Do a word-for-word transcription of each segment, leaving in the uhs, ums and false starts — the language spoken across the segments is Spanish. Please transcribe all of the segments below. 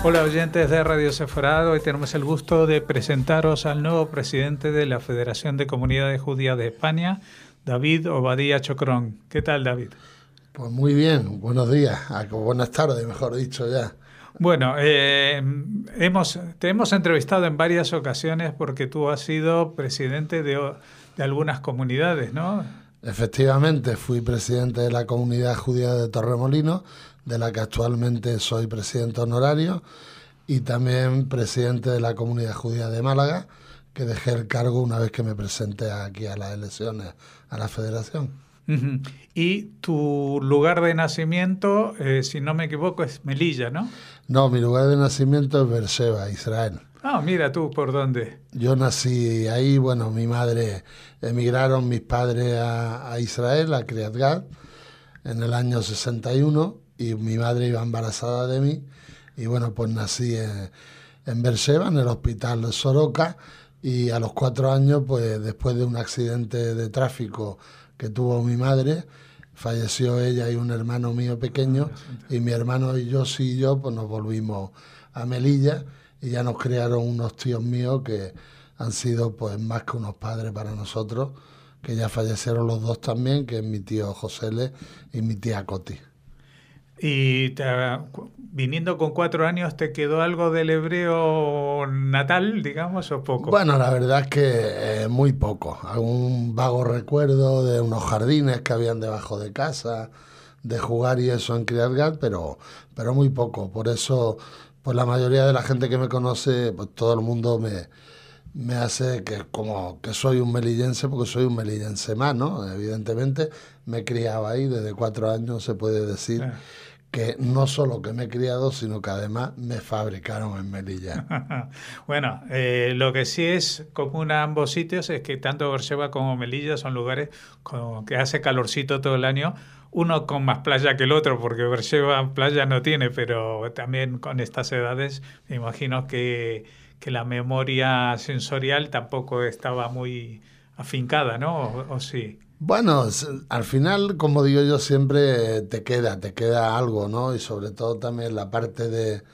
Hola oyentes de Radio Sefarad, hoy tenemos el gusto de presentaros al nuevo presidente de la Federación de Comunidades Judías de España, David Obadía Chocrón. ¿Qué tal, David? Pues muy bien, buenos días, buenas tardes, mejor dicho ya. Bueno, eh, hemos, te hemos entrevistado en varias ocasiones porque tú has sido presidente de, de algunas comunidades, ¿no? Efectivamente, fui presidente de la comunidad judía de Torremolinos, de la que actualmente soy presidente honorario, y también presidente de la comunidad judía de Málaga, que dejé el cargo una vez que me presenté aquí a las elecciones a la federación. Uh-huh. Y tu lugar de nacimiento, eh, si no me equivoco, es Melilla, ¿no? No, mi lugar de nacimiento es Beersheba, Israel. Ah, mira tú, ¿por dónde? Yo nací ahí, bueno, mi madre, emigraron mis padres a, a Israel, a Kriyat Gat, en el año sesenta y uno, y mi madre iba embarazada de mí, y bueno, pues nací en, en Beersheba, en el hospital de Soroka, y a los cuatro años, pues después de un accidente de tráfico que tuvo mi madre, falleció ella y un hermano mío pequeño, y mi hermano y yo, sí y yo, pues nos volvimos a Melilla, y ya nos crearon unos tíos míos que han sido pues más que unos padres para nosotros, que ya fallecieron los dos también, que es mi tío Josele y mi tía Coti. Y te, viniendo con cuatro años, ¿te quedó algo del hebreo natal, digamos, o poco? Bueno, la verdad es que eh, muy poco. Algún vago recuerdo de unos jardines que habían debajo de casa, de jugar y eso en Kriyat Gat, pero, pero muy poco. Por eso, pues la mayoría de la gente que me conoce, pues todo el mundo me, me hace que como que soy un melillense, porque soy un melillense más, ¿no? Evidentemente me he criado ahí desde cuatro años, se puede decir. Claro. Que no solo que me he criado, sino que además me fabricaron en Melilla. Bueno, eh, lo que sí es común a ambos sitios es que tanto Beersheba como Melilla son lugares con, que hace calorcito todo el año, uno con más playa que el otro, porque Beersheba playa no tiene, pero también con estas edades me imagino que, que la memoria sensorial tampoco estaba muy afincada, ¿no? ¿O, o sí? Bueno, al final, como digo yo, siempre te queda, te queda algo, ¿no? Y sobre todo también la parte de...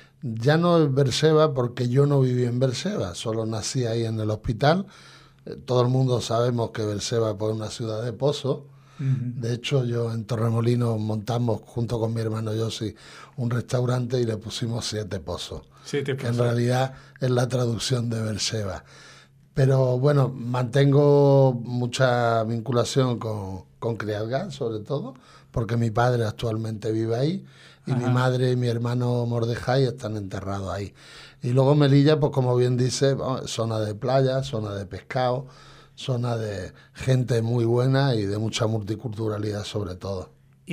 Ya no es Beersheba, porque yo no viví en Beersheba, solo nací ahí en el hospital. Todo el mundo sabemos que Beersheba pues, es una ciudad de pozo. Uh-huh. De hecho, yo en Torremolinos montamos, junto con mi hermano Yossi, un restaurante y le pusimos siete pozos. Siete que pozos. En realidad es la traducción de Beersheba. Pero bueno, mantengo mucha vinculación con, con Kriyat Gat, sobre todo, porque mi padre actualmente vive ahí y Ajá. mi madre y mi hermano Mordejai están enterrados ahí. Y luego Melilla, pues como bien dice, zona de playa, zona de pescado, zona de gente muy buena y de mucha multiculturalidad sobre todo.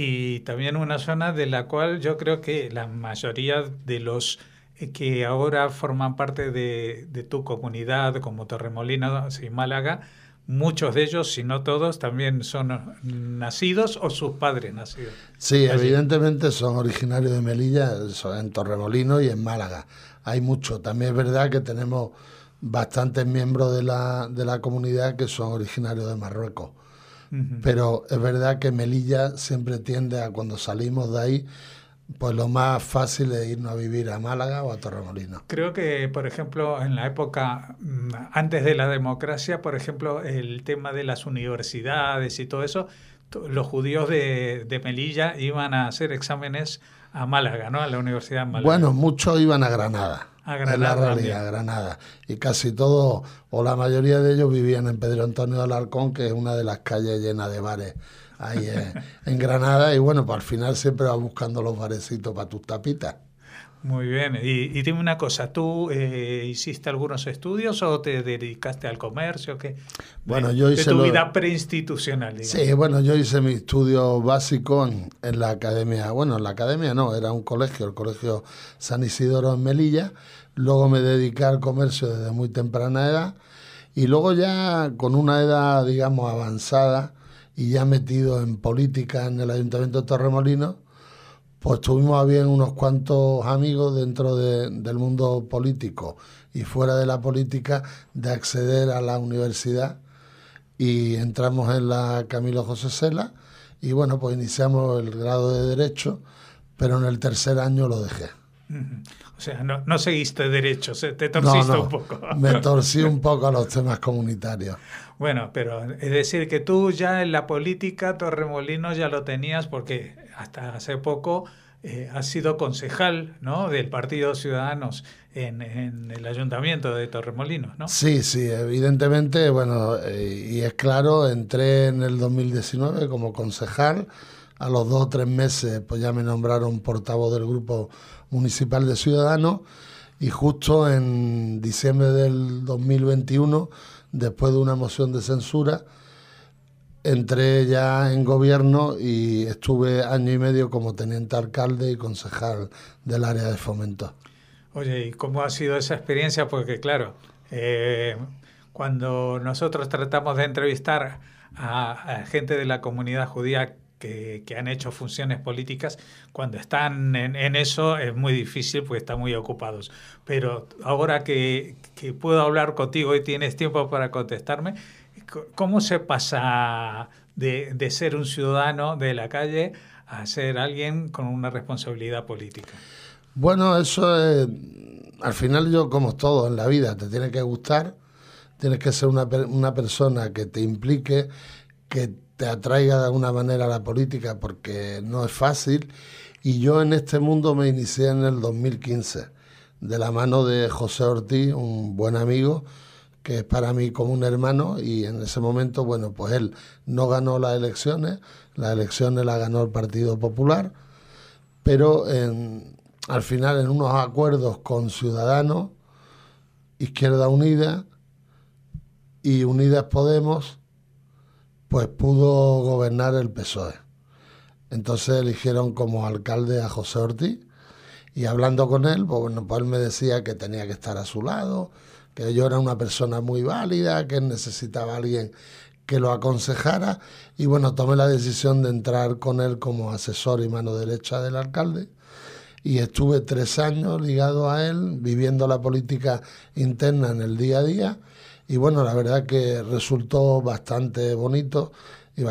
Y también una zona de la cual yo creo que la mayoría de los que ahora forman parte de, de tu comunidad, como Torremolinos y Málaga, muchos de ellos, si no todos, también son nacidos o sus padres nacidos. Sí, allí. Evidentemente son originarios de Melilla, en Torremolinos y en Málaga. Hay muchos. También es verdad que tenemos bastantes miembros de la, de la comunidad que son originarios de Marruecos. Uh-huh. Pero es verdad que Melilla siempre tiende a, cuando salimos de ahí, pues lo más fácil es irnos a vivir a Málaga o a Torremolinos. Creo que, por ejemplo, en la época antes de la democracia, por ejemplo, el tema de las universidades y todo eso, los judíos de, de Melilla iban a hacer exámenes a Málaga, ¿no? A la Universidad de Málaga. Bueno, muchos iban a Granada. A Granada. En la realidad, a Granada. Y casi todos, o la mayoría de ellos, vivían en Pedro Antonio de Alarcón, que es una de las calles llenas de bares ahí en, en Granada, y bueno, pues al final siempre vas buscando los barecitos para tus tapitas. Muy bien, y, y dime una cosa, ¿tú eh, hiciste algunos estudios o te dedicaste al comercio? ¿Qué? Bueno, de, yo hice de tu lo... vida preinstitucional, digamos. Sí, bueno, yo hice mi estudio básico en, en la academia, bueno, en la academia no, era un colegio, el colegio San Isidoro en Melilla, luego me dediqué al comercio desde muy temprana edad, y luego ya con una edad, digamos, avanzada, y ya metido en política en el Ayuntamiento de Torremolinos, pues tuvimos a bien unos cuantos amigos dentro de, del mundo político y fuera de la política de acceder a la universidad, y entramos en la Camilo José Cela y bueno, pues iniciamos el grado de Derecho, pero en el tercer año lo dejé. Uh-huh. O O sea, no, no seguiste derecho, te torciste no, no, un poco. Me torcí un poco a los temas comunitarios. Bueno, pero es decir que tú ya en la política Torremolinos ya lo tenías porque hasta hace poco eh, has sido concejal, ¿no?, del Partido Ciudadanos en, en el Ayuntamiento de Torremolinos, ¿no? Sí, sí, evidentemente, bueno, eh, y es claro, entré en el dos mil diecinueve como concejal. A los dos o tres meses pues ya me nombraron portavoz del Grupo Municipal de Ciudadanos, y justo en diciembre del dos mil veintiuno, después de una moción de censura, entré ya en gobierno y estuve año y medio como teniente alcalde y concejal del área de fomento. Oye, ¿y cómo ha sido esa experiencia? Porque claro, eh, cuando nosotros tratamos de entrevistar a, a gente de la comunidad judía que, que han hecho funciones políticas, cuando están en, en eso es muy difícil porque están muy ocupados. Pero ahora que, que puedo hablar contigo y tienes tiempo para contestarme, ¿cómo se pasa de, de ser un ciudadano de la calle a ser alguien con una responsabilidad política? Bueno, eso es, al final yo como todo en la vida, te tiene que gustar, tienes que ser una, una persona que te implique, que te atraiga de alguna manera a la política, porque no es fácil. Y yo en este mundo me inicié en el dos mil quince, de la mano de José Ortiz, un buen amigo, que es para mí como un hermano, y en ese momento, bueno, pues él no ganó las elecciones, las elecciones las ganó el Partido Popular, pero en, al final en unos acuerdos con Ciudadanos, Izquierda Unida y Unidas Podemos, pues pudo gobernar el P S O E. Entonces eligieron como alcalde a José Ortiz, y hablando con él, pues, bueno, pues él me decía que tenía que estar a su lado, que yo era una persona muy válida, que él necesitaba a alguien que lo aconsejara, y bueno, tomé la decisión de entrar con él como asesor y mano derecha del alcalde, y estuve tres años ligado a él, viviendo la política interna en el día a día, y bueno, la verdad que resultó bastante bonito y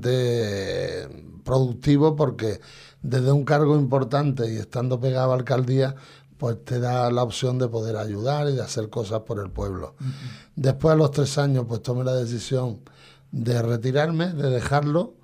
bastante productivo, porque desde un cargo importante y estando pegado a la alcaldía, pues te da la opción de poder ayudar y de hacer cosas por el pueblo. Uh-huh. Después, a los tres años, pues tomé la decisión de retirarme, de dejarlo,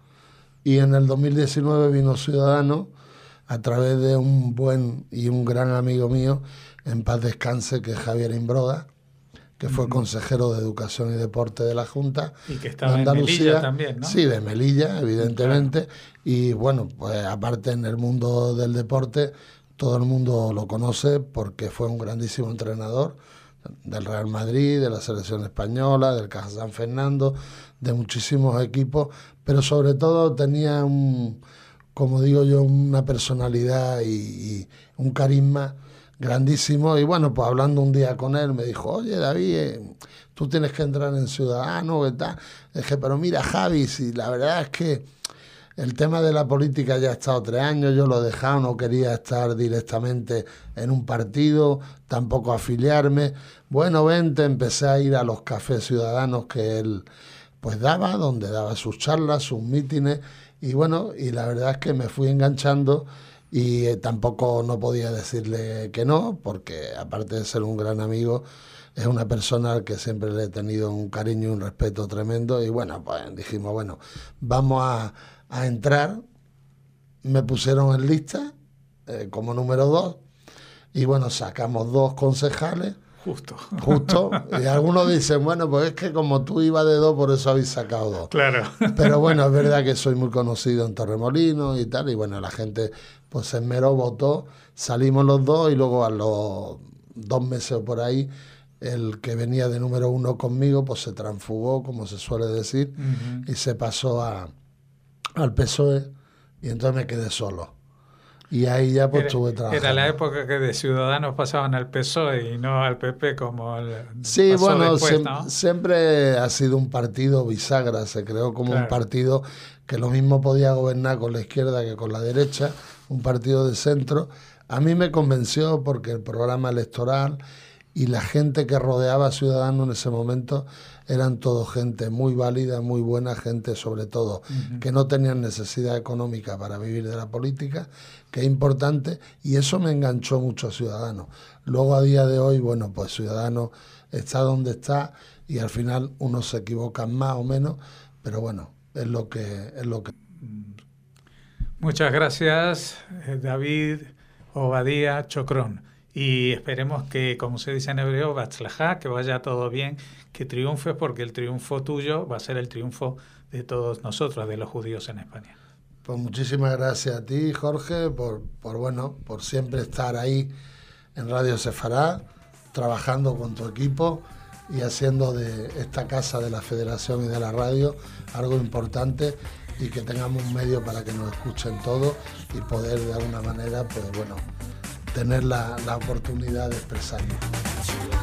y en el dos mil diecinueve vino Ciudadanos a través de un buen y un gran amigo mío, en paz descanse, que es Javier Imbroda, que fue uh-huh. consejero de Educación y Deporte de la Junta. Y que estaba en Melilla también, ¿no? Sí, de Melilla, evidentemente. Claro. Y bueno, pues aparte en el mundo del deporte, todo el mundo lo conoce porque fue un grandísimo entrenador del Real Madrid, de la selección española, del Caja San Fernando, de muchísimos equipos, pero sobre todo tenía un, como digo yo, una personalidad y, y un carisma grandísimo. Y bueno, pues hablando un día con él, me dijo: oye, David, eh, tú tienes que entrar en Ciudadanos, ¿verdad? Dije, pero mira, Javi, si la verdad es que el tema de la política ya ha estado tres años, yo lo he dejado, no quería estar directamente en un partido, tampoco afiliarme. Bueno, vente, empecé a ir a los cafés ciudadanos que él pues daba, donde daba sus charlas, sus mítines, y bueno, y la verdad es que me fui enganchando, y eh, tampoco no podía decirle que no, porque aparte de ser un gran amigo, es una persona al que siempre le he tenido un cariño y un respeto tremendo. Y bueno, pues dijimos, bueno, vamos a, a entrar. Me pusieron en lista eh, como número dos, y bueno, sacamos dos concejales. Justo. Justo. Y algunos dicen, bueno, pues es que como tú ibas de dos, por eso habéis sacado dos. Claro. Pero bueno, es verdad que soy muy conocido en Torremolinos y tal, y bueno, la gente pues se esmeró, votó, salimos los dos, y luego a los dos meses o por ahí, el que venía de número uno conmigo, pues se transfugó, como se suele decir, uh-huh. y se pasó a, al P S O E, y entonces me quedé solo. Y ahí ya pues era, estuve trabajando. Era la época que de Ciudadanos pasaban al P S O E y no al P P como el Sí, pasó bueno, después, se, ¿no? siempre ha sido un partido bisagra, se creó como claro. un partido que lo mismo podía gobernar con la izquierda que con la derecha, un partido de centro. A mí me convenció porque el programa electoral y la gente que rodeaba a Ciudadanos en ese momento eran todo gente muy válida, muy buena, gente sobre todo uh-huh. que no tenían necesidad económica para vivir de la política, que es importante, y eso me enganchó mucho a Ciudadanos. Luego a día de hoy, bueno, pues Ciudadanos está donde está y al final unos se equivocan más o menos, pero bueno, es lo que es lo que. Muchas gracias, David Obadía Chocrón. Y esperemos que, como se dice en hebreo, Batzlajá, que vaya todo bien, que triunfes, porque el triunfo tuyo va a ser el triunfo de todos nosotros, de los judíos en España. Pues muchísimas gracias a ti, Jorge, por, por bueno, por siempre estar ahí en Radio Sefará, trabajando con tu equipo y haciendo de esta casa de la Federación y de la radio algo importante, y que tengamos un medio para que nos escuchen todos y poder de alguna manera, pues bueno, tener la, la oportunidad de expresarnos.